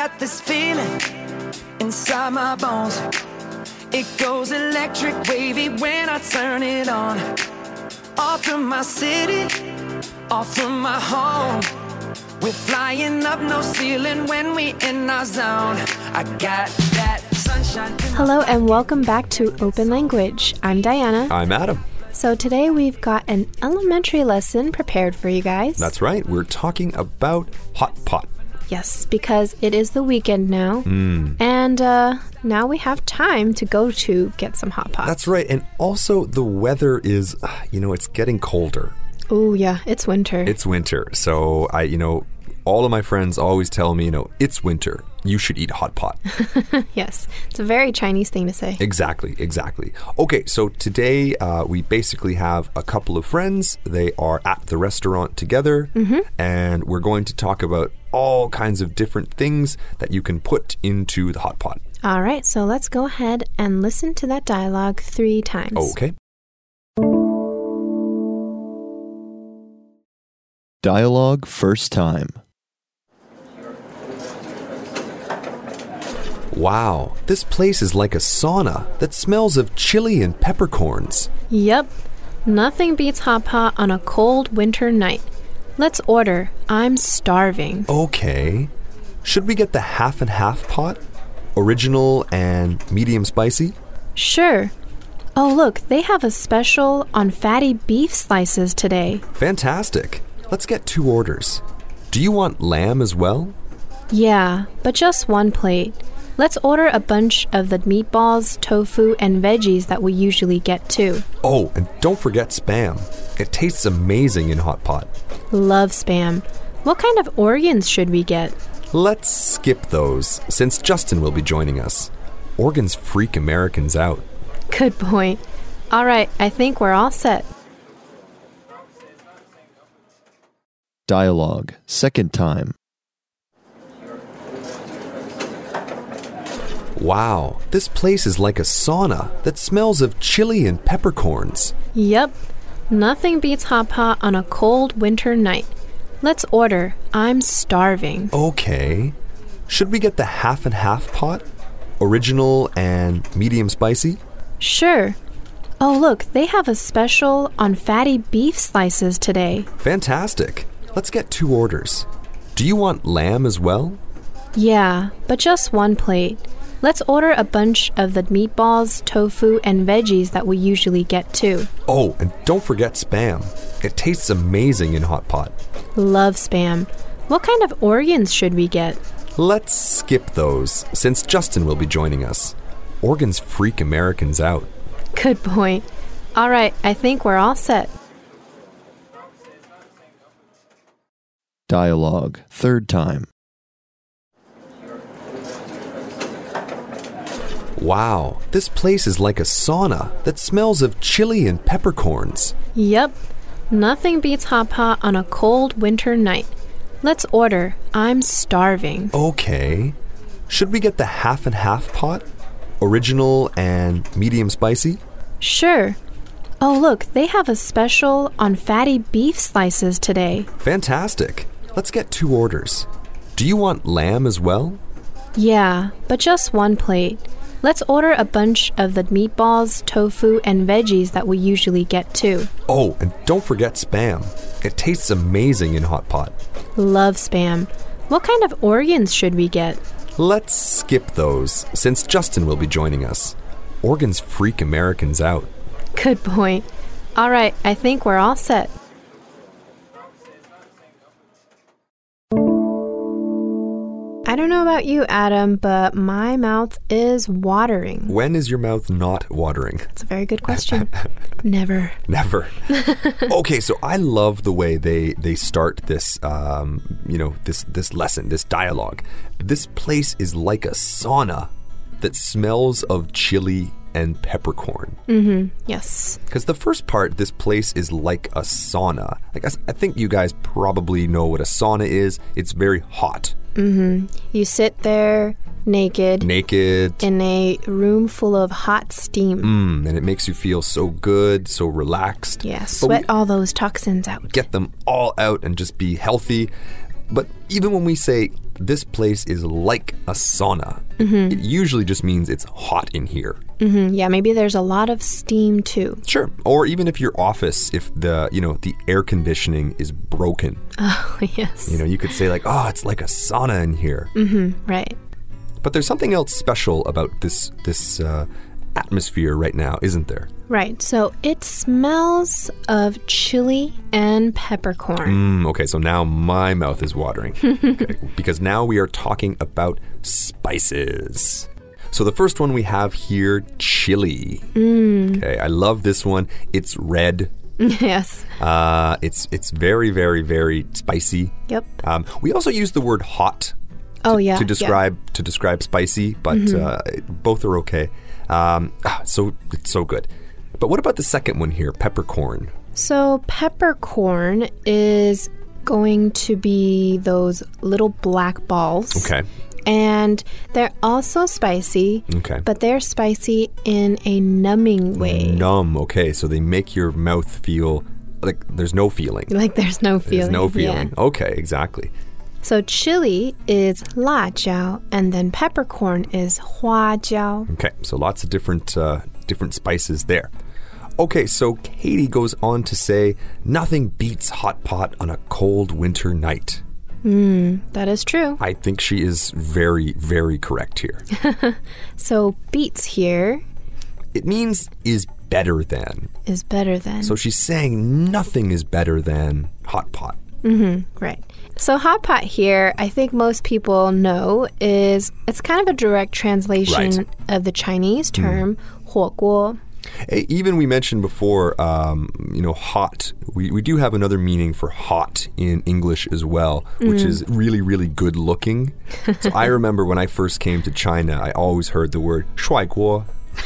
got this feeling inside my bones. It goes electric wavy when I turn it on. Off from my city, off from my home. We're flying up, no ceiling when we in our zone. I got that sunshine. Hello and welcome back to Open Language. I'm Diana. I'm Adam. So today we've got an elementary lesson prepared for you guys. That's right. We're talking about hot pot. Yes, because it is the weekend now. And now we have time to go to get some hot pot. That's right. And also the weather is, it's getting colder. Oh, yeah. It's winter. It's winter. So, all of my friends always tell me, it's winter. You should eat hot pot. Yes. It's a very Chinese thing to say. Exactly. Okay, so today we basically have a couple of friends. They are at the restaurant together. And we're going to talk about all kinds of different things that you can put into the hot pot. All right. So let's go ahead and listen to that dialogue 3 times. Okay. Dialogue first time. Wow, this place is like a sauna that smells of chili and peppercorns. Yep. Nothing beats hot pot on a cold winter night. Let's order. I'm starving. Okay. Should we get the half and half pot? Original and medium spicy? Sure. Oh, look, they have a special on fatty beef slices today. Fantastic. Let's get 2 orders. Do you want lamb as well? Yeah, but just 1 plate. Let's order a bunch of the meatballs, tofu, and veggies that we usually get too. Oh, and don't forget Spam. It tastes amazing in hot pot. Love Spam. What kind of organs should we get? Let's skip those, since Justin will be joining us. Organs freak Americans out. Good point. All right, I think we're all set. Dialogue second time. Wow, this place is like a sauna that smells of chili and peppercorns. Yep. Nothing beats hot pot on a cold winter night. Let's order. I'm starving. Okay. Should we get the half and half pot? Original and medium spicy? Sure. Oh, look, they have a special on fatty beef slices today. Fantastic. Let's get 2 orders. Do you want lamb as well? Yeah, but just 1 plate. Let's order a bunch of the meatballs, tofu, and veggies that we usually get too. Oh, and don't forget Spam. It tastes amazing in hot pot. Love Spam. What kind of organs should we get? Let's skip those, since Justin will be joining us. Organs freak Americans out. Good point. All right, I think we're all set. Dialogue third time. Wow, this place is like a sauna that smells of chili and peppercorns. Yep. Nothing beats hot pot on a cold winter night. Let's order. I'm starving. Okay. Should we get the half and half pot? Original and medium spicy? Sure. Oh, look, they have a special on fatty beef slices today. Fantastic. Let's get 2 orders. Do you want lamb as well? Yeah, but just 1 plate. Let's order a bunch of the meatballs, tofu, and veggies that we usually get too. Oh, and don't forget Spam. It tastes amazing in hot pot. Love Spam. What kind of organs should we get? Let's skip those, since Justin will be joining us. Organs freak Americans out. Good point. All right, I think we're all set. I don't know about you, Adam, but my mouth is watering. When is your mouth not watering? That's a very good question. Never. Okay, so I love the way they start this, this lesson, this dialogue. This place is like a sauna that smells of chili and peppercorn. Yes. Because the first part, this place is like a sauna. I think you guys probably know what a sauna is. It's very hot. You sit there naked in a room full of hot steam. And it makes you feel so good, so relaxed. Yeah, sweat all those toxins out. Get them all out and just be healthy. But even when we say this place is like a sauna, it usually just means it's hot in here. Yeah, maybe there's a lot of steam too. Sure. Or even if your office, if the air conditioning is broken. Oh, yes. You could say like, oh, it's like a sauna in here. Right. But there's something else special about this atmosphere right now, isn't there? Right. So it smells of chili and peppercorn. Okay, so now my mouth is watering. Okay, because now we are talking about spices. So the first one we have here, chili. Okay, I love this one. It's red. Yes. It's very, very, very spicy. Yep. We also use the word hot. To describe spicy, but both are okay. So it's so good. But what about the second one here, peppercorn? So peppercorn is going to be those little black balls. Okay. And they're also spicy. Okay. But they're spicy in a numbing way. Numb. Okay, so they make your mouth feel like there's no feeling. Like there's no feeling. There's no feeling. Yeah. Okay, exactly. So chili is 辣椒, and then peppercorn is 花椒. Okay, so lots of different spices there. Okay, so Katie goes on to say, nothing beats hot pot on a cold winter night. That is true. I think she is very, very correct here. So beats here it means is better than. Is better than. So she's saying nothing is better than hot pot. Right. So hot pot here, I think most people know, it's kind of a direct translation of the Chinese term 火锅. Even we mentioned before, hot. We do have another meaning for hot in English as well, which is really, really good looking. So I remember when I first came to China, I always heard the word 帅锅.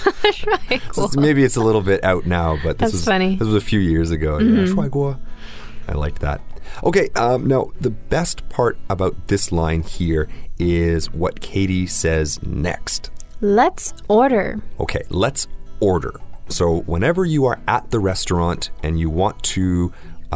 So maybe it's a little bit out now, but this funny. This was a few years ago. Yeah, 帅锅. I liked that. Okay, now the best part about this line here is what Katie says next. Let's order. Okay, let's order. So whenever you are at the restaurant and you want to,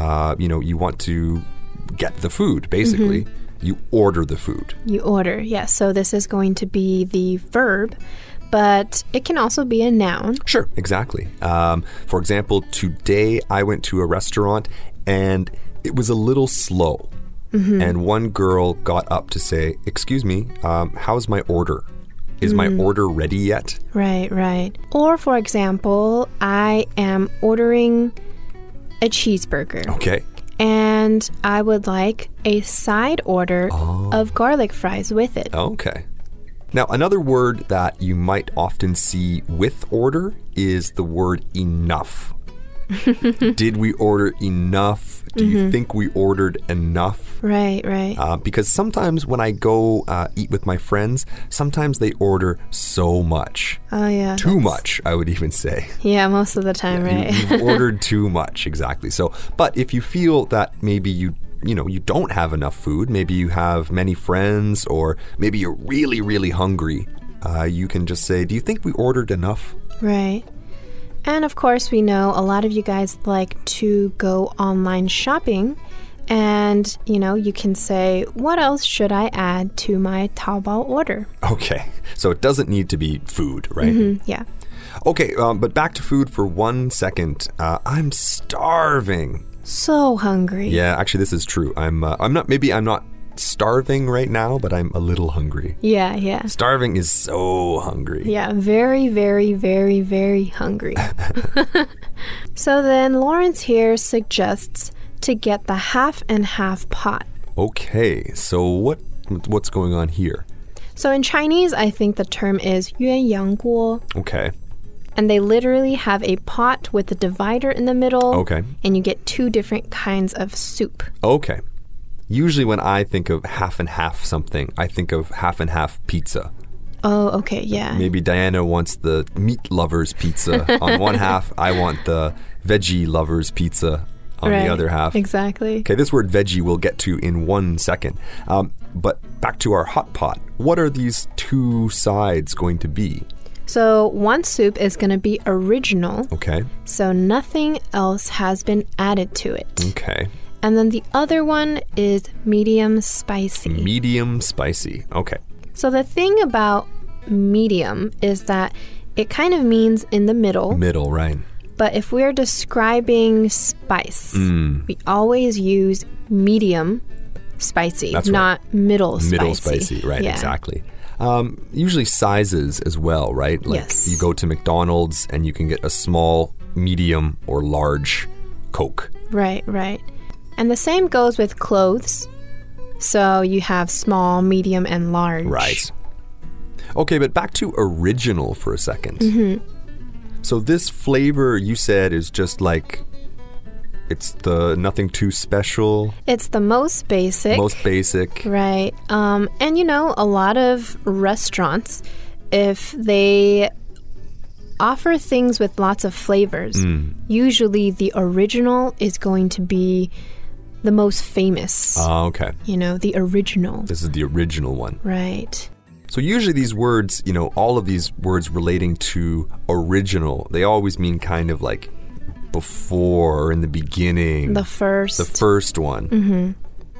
get the food, basically, you order the food. You order, yes. So this is going to be the verb, but it can also be a noun. Sure, exactly. For example, today I went to a restaurant and it was a little slow. And one girl got up to say, excuse me, how's my order? Is my order ready yet? Right. Or, for example, I am ordering a cheeseburger. Okay. And I would like a side order of garlic fries with it. Okay. Now, another word that you might often see with order is the word enough. Did we order enough? Do you think we ordered enough? Right. Because sometimes when I go eat with my friends, sometimes they order so much. Oh, yeah. Too much, I would even say. Yeah, most of the time, right? You've ordered too much, exactly. So, but if you feel that maybe you don't have enough food, maybe you have many friends, or maybe you're really, really hungry, you can just say, do you think we ordered enough? Right. And of course, we know a lot of you guys like to go online shopping. And, you can say, what else should I add to my Taobao order? Okay. So it doesn't need to be food, right? Yeah. Okay, but back to food for 1 second. I'm starving. So hungry. Yeah, actually, this is true. I'm not starving right now, but I'm a little hungry. Yeah. Starving is so hungry. Yeah, very, very, very, very hungry. So then Lawrence here suggests to get the half and half pot. Okay, so what's going on here? So in Chinese, I think the term is 鸳鸯锅. Okay. And they literally have a pot with a divider in the middle. Okay. And you get two different kinds of soup. Okay. Usually when I think of half and half something, I think of half and half pizza. Oh, okay, yeah. Maybe Diana wants the meat lovers pizza on one half. I want the veggie lovers pizza on the other half. Exactly. Okay, this word veggie we'll get to in 1 second. But back to our hot pot. What are these two sides going to be? So one soup is going to be original. Okay. So nothing else has been added to it. Okay. And then the other one is medium spicy. Medium spicy. Okay. So the thing about medium is that it kind of means in the middle. Middle, right. But if we're describing spice, we always use medium spicy, That's not middle spicy. Middle spicy, right, Yeah. exactly. Usually sizes as well, right? Like Yes. you go to McDonald's and you can get a small, medium, or large Coke. Right, right. And the same goes with clothes. So you have small, medium, and large. Right. Okay, but back to original for a second. So this flavor you said is just like, it's the nothing too special, It's the most basic. most basic. Right. And you know, a lot of restaurants, if they offer things with lots of flavors, usually the original is going to be the most famous. Okay. You know, the original. This is the original one. Right. So usually these words, you know, all of these words relating to original, they always mean kind of like before or in the beginning. The first. The first one.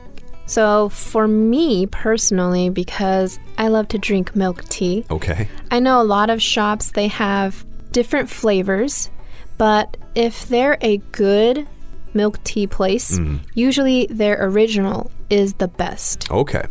So for me personally, because I love to drink milk tea, Okay. I know a lot of shops, they have different flavors, but if they're a good milk tea place, usually their original is the best. Okay.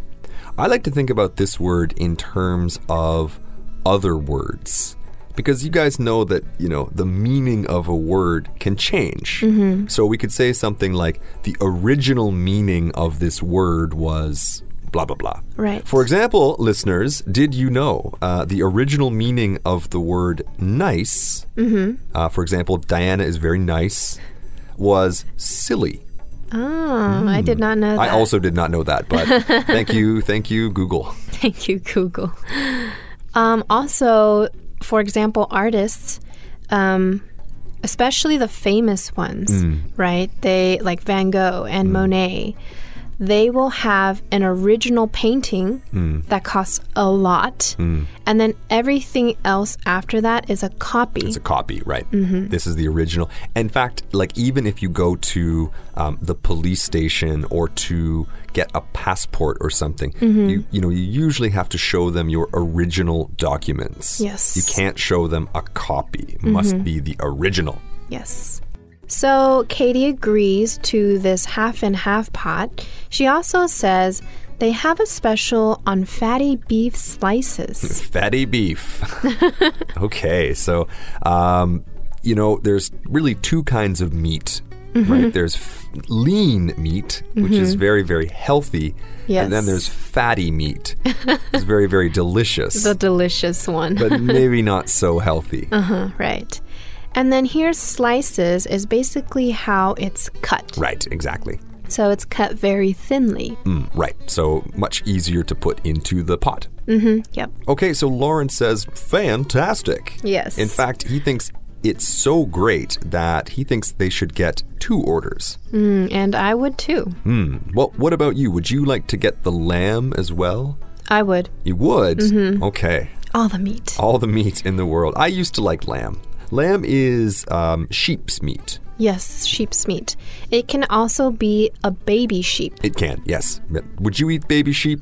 I like to think about this word in terms of other words. Because you guys know that, you know, the meaning of a word can change. So we could say something like, the original meaning of this word was blah, blah, blah. Right. For example, listeners, did you know the original meaning of the word nice, for example, Diana is very nice, was silly. Oh, I did not know that. I also did not know that, but thank you, Google. Thank you, Google. Also, for example, artists, especially the famous ones, right? They like Van Gogh and Monet. They will have an original painting that costs a lot, and then everything else after that is a copy. It's a copy, right? This is the original. In fact, like even if you go to the police station or to get a passport or something, you usually have to show them your original documents. Yes. You can't show them a copy. It must be the original. Yes. So Katie agrees to this half and half pot. She also says they have a special on fatty beef slices. Fatty beef. Okay, so, there's really two kinds of meat, right? There's lean meat, which is very, very healthy. Yes. And then there's fatty meat. It's very, very delicious. The delicious one. But maybe not so healthy. Right. And then here's slices is basically how it's cut. Right, exactly. So it's cut very thinly. Right, so much easier to put into the pot. Yep. Okay, so Lawrence says, fantastic. Yes. In fact, he thinks it's so great that he thinks they should get 2 orders. And I would too. Well, what about you? Would you like to get the lamb as well? I would. You would? Okay. All the meat. All the meat in the world. I used to like lamb. Lamb is sheep's meat. Yes, sheep's meat. It can also be a baby sheep. It can, yes. Would you eat baby sheep?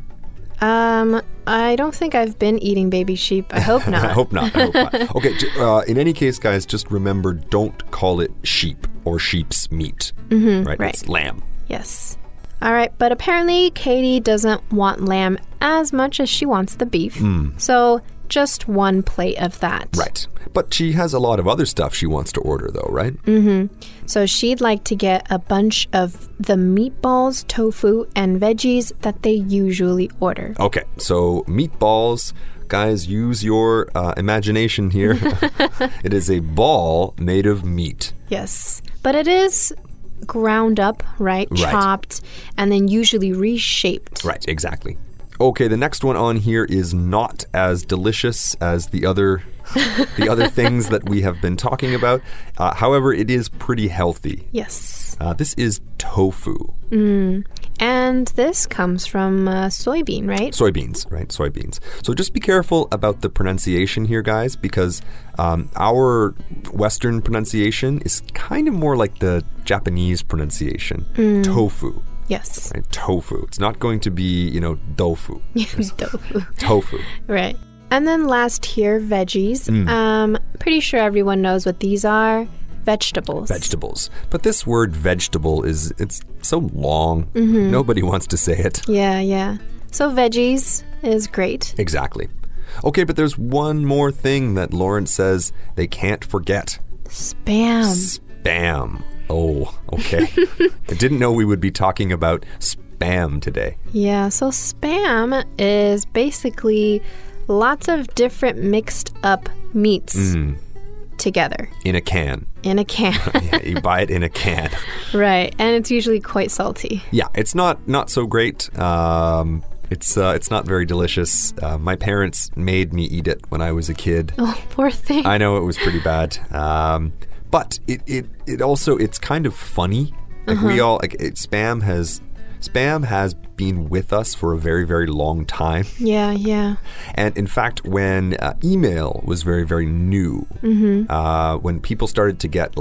I don't think I've been eating baby sheep. I hope not. I hope not. Okay, in any case, guys, just remember, don't call it sheep or sheep's meat. Right? It's lamb. Yes. All right, but apparently Katie doesn't want lamb as much as she wants the beef. So just 1 plate of that. Right. But she has a lot of other stuff she wants to order, though, right? So she'd like to get a bunch of the meatballs, tofu, and veggies that they usually order. Okay, so meatballs, guys, use your imagination here. It is a ball made of meat. Yes. But it is ground up, right? Chopped, and then usually reshaped. Right, exactly. Okay, the next one on here is not as delicious as the other things that we have been talking about. However, it is pretty healthy. Yes. This is tofu. And And this comes from soybean, right? Soybeans, right? Soybeans. So just be careful about the pronunciation here, guys, because our Western pronunciation is kind of more like the Japanese pronunciation. Tofu. Yes. Right? Tofu. It's not going to be, dofu. Tofu. Tofu. Right. And then last here, veggies. Pretty sure everyone knows what these are. Vegetables. Vegetables. But this word vegetable it's so long. Nobody wants to say it. Yeah. So veggies is great. Exactly. Okay, but there's one more thing that Lawrence says they can't forget. Spam. Spam. Oh, okay. I didn't know we would be talking about spam today. Yeah, so spam is basically lots of different mixed up meats together. In a can. In a can. Yeah, you buy it in a can. Right, and it's usually quite salty. Yeah, it's not so great. It's not very delicious. My parents made me eat it when I was a kid. Oh, poor thing. I know it was pretty bad. But it also, it's kind of funny. Like we all, spam has been with us for a very, very long time. Yeah. And in fact, when email was very, very new, when people started to get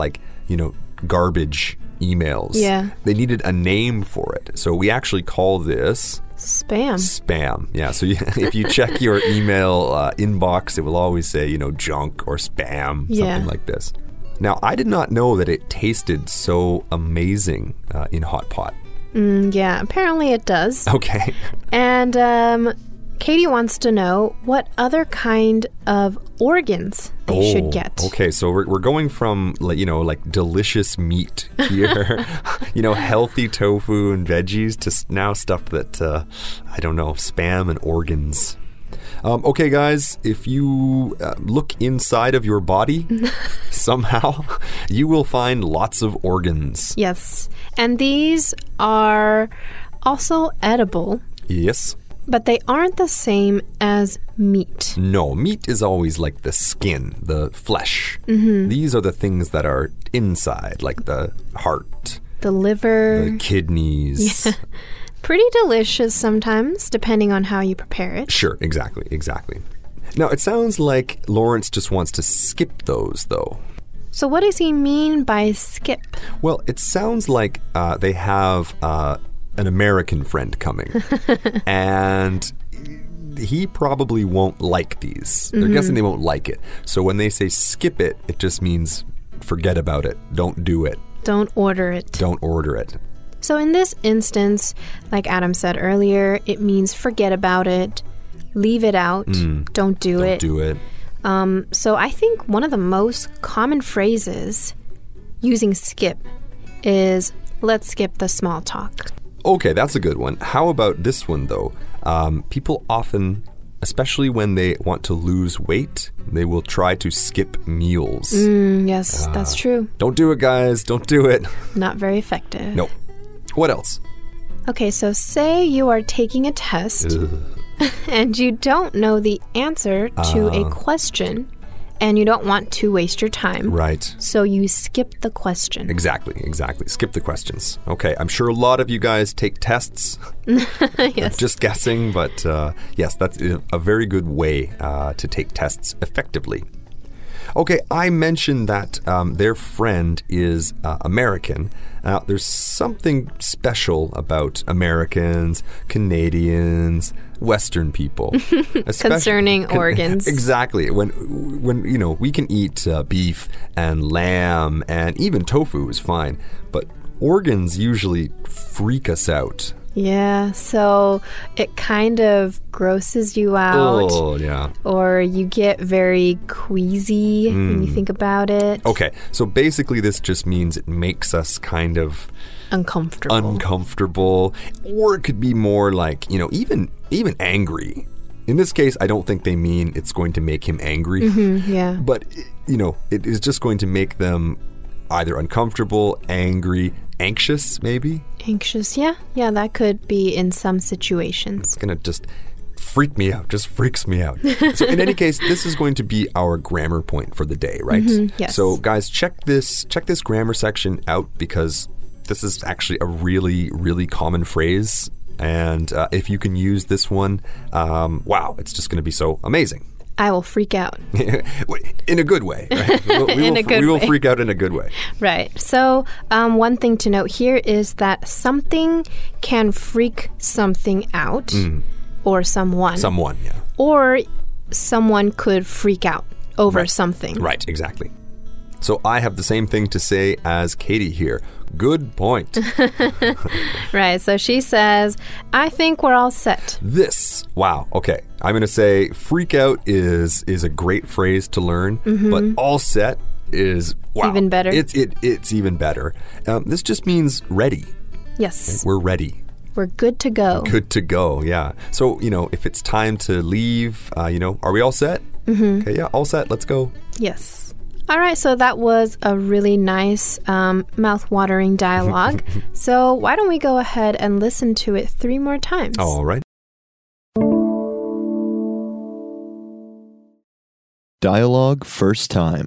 garbage emails, they needed a name for it. So we actually call this spam. Spam. Yeah. So if you check your email inbox, it will always say, junk or spam, something like this. Now, I did not know that it tasted so amazing in hot pot. Yeah, apparently it does. Okay. And Katie wants to know what other kind of organs they should get. Okay, so we're going from like delicious meat here, healthy tofu and veggies to now stuff that I don't know, spam and organs. Okay, guys, if you look inside of your body, somehow, you will find lots of organs. Yes, and these are also edible. Yes. But they aren't the same as meat. No, meat is always like the skin, the flesh. These are the things that are inside, like the heart, the liver, the kidneys. Yeah. Pretty delicious sometimes, depending on how you prepare it. Sure, exactly. Now, it sounds like Lawrence just wants to skip those, though. So what does he mean by skip? Well, it sounds like they have an American friend coming. And he probably won't like these. They're guessing they won't like it. So when they say skip it, it just means forget about it. Don't do it. Don't order it. Don't order it. So in this instance, like Adam said earlier, it means forget about it, leave it out, don't do it. Don't do it. So I think one of the most common phrases using skip is, let's skip the small talk. Okay, that's a good one. How about this one, though? People often, especially when they want to lose weight, they will try to skip meals. Yes, that's true. Don't do it, guys. Don't do it. Not very effective. Nope. What else? Okay, so say you are taking a test and you don't know the answer to a question and you don't want to waste your time. Right. So you skip the question. Exactly. Skip the questions. Okay, I'm sure a lot of you guys take tests. Yes. Just guessing, but yes, that's a very good way to take tests effectively. Okay, I mentioned that their friend is American. Now, there's something special about Americans, Canadians, Western people. Concerning organs. Exactly. When we can eat beef and lamb and even tofu is fine, but organs usually freak us out. Yeah, so it kind of grosses you out. Oh, yeah. Or you get very queasy when you think about it. Okay, so basically this just means it makes us kind of uncomfortable. Or it could be more like, even angry. In this case, I don't think they mean it's going to make him angry. Yeah. But, it is just going to make them either uncomfortable, angry, anxious, maybe? Anxious, yeah. Yeah, that could be in some situations. It's going to just freak me out, just freaks me out. So in any case, this is going to be our grammar point for the day, right? Yes. So guys, check this grammar section out because this is actually a really, really common phrase And if you can use this one, wow, it's just going to be so amazing. I will freak out. In a good way, right? We will freak out in a good way. Right. So one thing to note here is that something can freak something out or someone. Someone, yeah. Or someone could freak out over something. Right, exactly. So I have the same thing to say as Katie here. Good point. Right. So she says, I think we're all set. Wow. Okay. I'm going to say freak out is a great phrase to learn, but all set is, wow. Even better. It's even better. This just means ready. Yes. We're ready. We're good to go. Good to go, yeah. So, if it's time to leave, are we all set? Okay, yeah, all set. Let's go. Yes. All right, so that was a really nice mouth-watering dialogue. So why don't we go ahead and listen to it 3 more times? All right. Dialogue first time.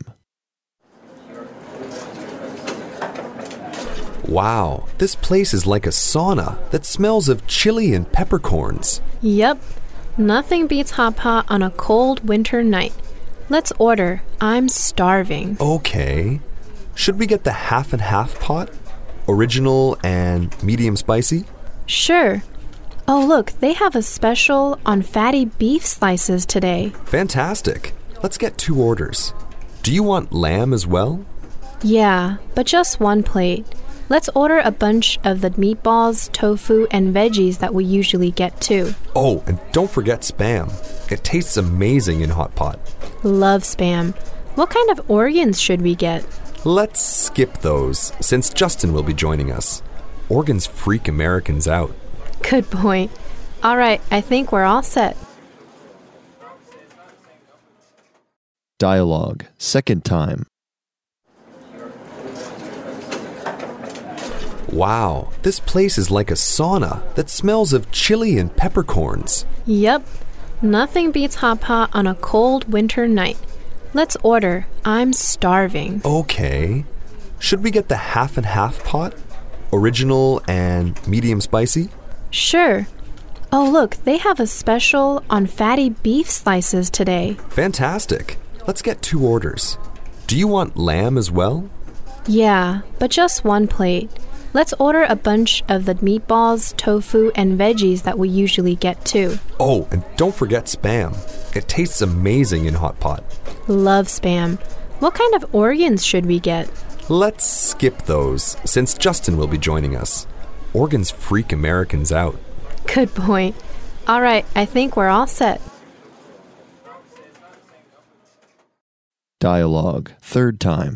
Wow, this place is like a sauna that smells of chili and peppercorns. Yep. Nothing beats hot pot on a cold winter night. Let's order. I'm starving. Okay. Should we get the half and half pot? Original and medium spicy? Sure. Oh, look, they have a special on fatty beef slices today. Fantastic. Let's get 2 orders. Do you want lamb as well? Yeah, but just 1 plate. Let's order a bunch of the meatballs, tofu, and veggies that we usually get too. Oh, and don't forget Spam. It tastes amazing in hot pot. Love Spam. What kind of organs should we get? Let's skip those, since Justin will be joining us. Organs freak Americans out. Good point. All right, I think we're all set. Dialogue second time. Wow, this place is like a sauna that smells of chili and peppercorns. Yep. Nothing beats hot pot on a cold winter night. Let's order. I'm starving. Okay. Should we get the half and half pot? Original and medium spicy? Sure. Oh, look, they have a special on fatty beef slices today. Fantastic. Let's get 2 orders. Do you want lamb as well? Yeah, but just 1 plate. Let's order a bunch of the meatballs, tofu, and veggies that we usually get too. Oh, and don't forget Spam. It tastes amazing in hot pot. Love Spam. What kind of organs should we get? Let's skip those, since Justin will be joining us. Organs freak Americans out. Good point. All right, I think we're all set. Dialogue third time.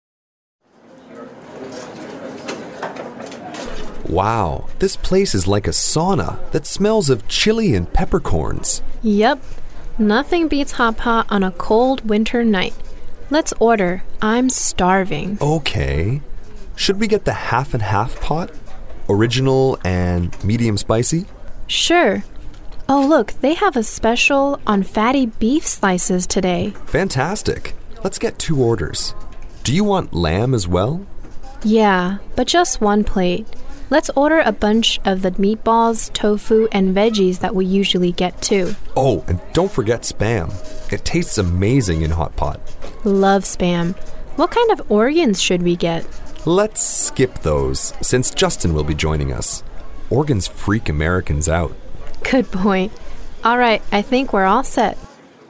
Wow, this place is like a sauna that smells of chili and peppercorns. Yep. Nothing beats hot pot on a cold winter night. Let's order. I'm starving. Okay. Should we get the half and half pot? Original and medium spicy? Sure. Oh, look, they have a special on fatty beef slices today. Fantastic. Let's get 2 orders. Do you want lamb as well? Yeah, but just 1 plate. Let's order a bunch of the meatballs, tofu, and veggies that we usually get too. Oh, and don't forget Spam. It tastes amazing in hot pot. Love Spam. What kind of organs should we get? Let's skip those, since Justin will be joining us. Organs freak Americans out. Good point. All right, I think we're all set.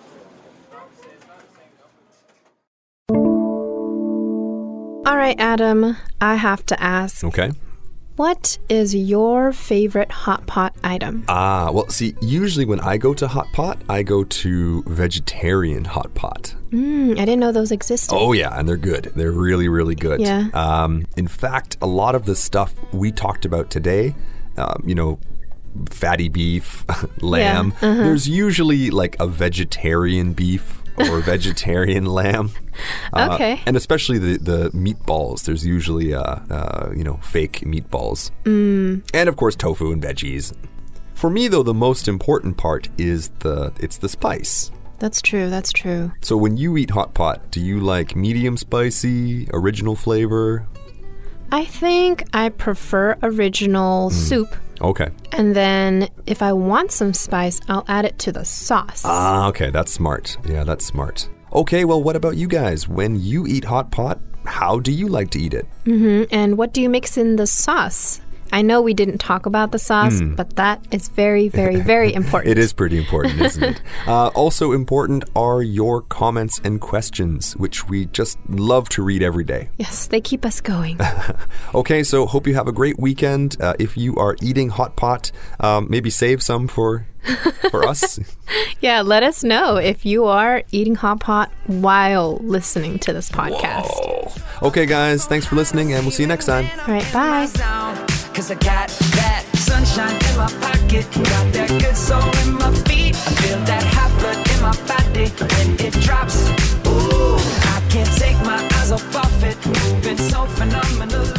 All right, Adam, I have to ask. Okay. What is your favorite hot pot item? Well, see, usually when I go to hot pot, I go to vegetarian hot pot. I didn't know those existed. Oh, yeah, and they're good. They're really, really good. Yeah. In fact, a lot of the stuff we talked about today, fatty beef, lamb, there's usually like a vegetarian beef or vegetarian lamb. Okay. And especially the meatballs. There's usually, fake meatballs. And of course, tofu and veggies. For me, though, the most important part is it's the spice. That's true, that's true. So when you eat hot pot, do you like medium spicy, original flavor? I think I prefer original soup. Okay. And then if I want some spice, I'll add it to the sauce. Okay, that's smart. Yeah, that's smart. Okay, well, what about you guys? When you eat hot pot, how do you like to eat it? And what do you mix in the sauce? I know we didn't talk about the sauce, but that is very, very, very important. It is pretty important, isn't it? Also important are your comments and questions, which we just love to read every day. Yes, they keep us going. Okay, so hope you have a great weekend. If you are eating hot pot, maybe save some for us. Yeah, let us know if you are eating hot pot while listening to this podcast. Whoa. Okay, guys, thanks for listening, and we'll see you next time. All right, bye. Cause I got that sunshine in my pocket, got that good soul in my feet. I feel that hot blood in my body when it drops. Ooh, I can't take my eyes off it, moving so phenomenally.